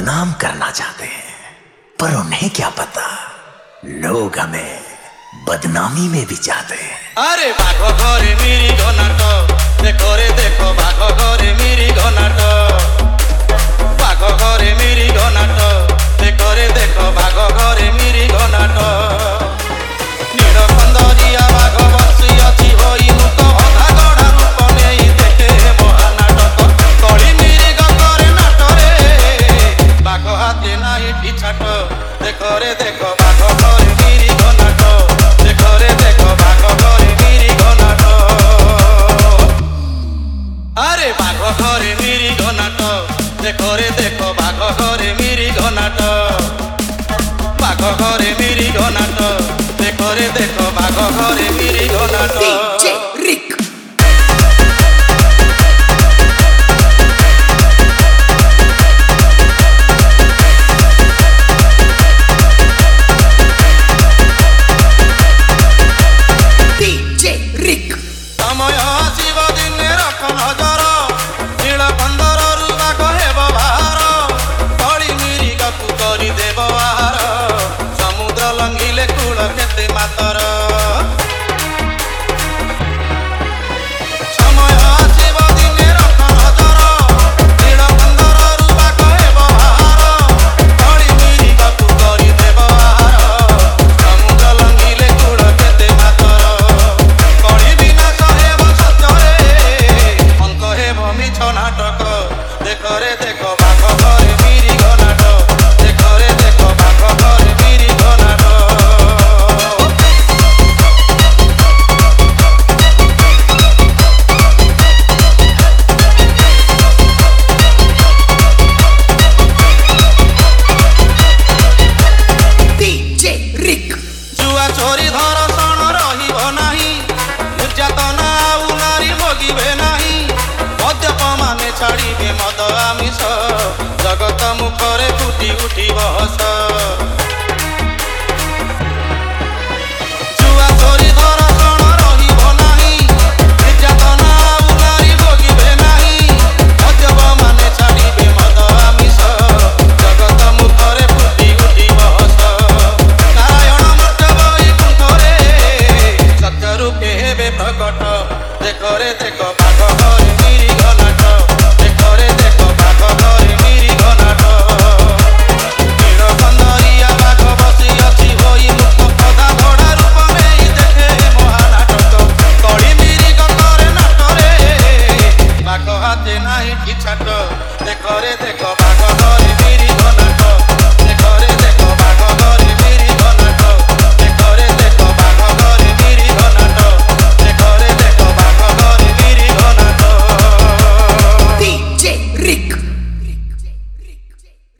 बदनाम करना चाहते हैं, पर उन्हें क्या पता लोग हमें बदनामी में भी चाहते हैं। अरे बाघ घरे मेरी घनाट देखो रे देखो बाघ घरे मेरी घनाट, बाघ घरे मेरी घनाट देखो रे देखो बाघ घरे मेरी घनाट। नील कंदरिया बाघ बसी अच्छी होई मुत भधा गढ़ा रूप नहीं देखे महानाटक। कली मेरी गरे नाट रे बाघ हाथे नहीं ठिछाट देखो रे देखो बाघ घरे मेरी घनाट, देखो रे देखो बाघ घरे मेरी घनाट। अरे बाघ घरे मेरी घनाट देखो रे देखो बाघ घरे मेरी घनाट, बाघ घरे मेरी घनाट देखो रे देखो बाघ घरे मेरी घनाट।